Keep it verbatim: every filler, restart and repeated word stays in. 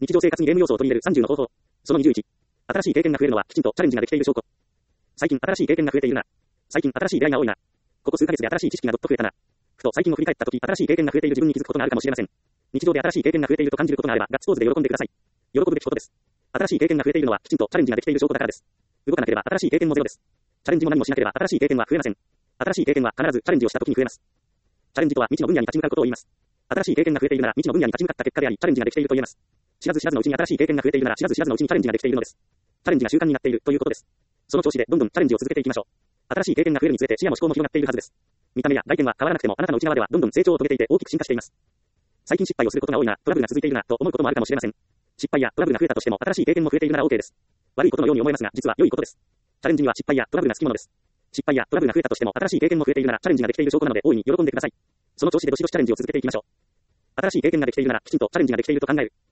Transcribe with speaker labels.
Speaker 1: 日常生活にゲーム要素を取り入れるさんじゅうの方法。そのにじゅういち。新しい経験が増えるのはきちんとチャレンジができている証拠。最近新しい経験が増えているな。最近新しい出会いが多いな。ここ数ヶ月で新しい知識がどっと増えたな。ふと最近を振り返ったとき、新しい経験が増えている自分に気づくことがあるかもしれません。日常で新しい経験が増えていると感じることがあれば、ガッツポーズで喜んでください。喜ぶべきことです。新しい経験が増えているのは、きちんとチャレンジができている証拠だからです。動かなければ新しい経験もゼロです。チャレンジも何もしなければ新しい経験は増えません。新しい経験は必ずチャレンジをしたときに増えます。チャレンジとは未知の分野に立ち向かうことを言います。新しい経験が増えているなら未知の分野に立ち向かった結果であり、チャレンジができていると言えます。知らず知らずのうちに新しい経験が増えているなら知らず知らずのうちにチャレンジができているのです。チャレンジが習慣になっているということです。その調子でどんどんチャレンジを続けていきましょう。新しい経験が増えるにつれて視野も思考も広がっているはずです。見た目や外見は変わらなくてもあなたの内側ではどんどん成長を遂げていて大きく進化しています。最近失敗をすることが多いな、トラブルが続いているなと思うこともあるかもしれません。失敗やトラブルが増えたとしても新しい経験も増えているなら OK です。悪いことのように思えますが実は良いことです。チャレンジには失敗やトラブルがつきものです。失敗やトラブルが増えたとしても新しい経験も増えているならチャレンジができている証拠なので大いに喜んでください。その調子でどしどしチャレンジを続けていきましょう。新しい経験ができているならきちんとチャレンジができていると考える。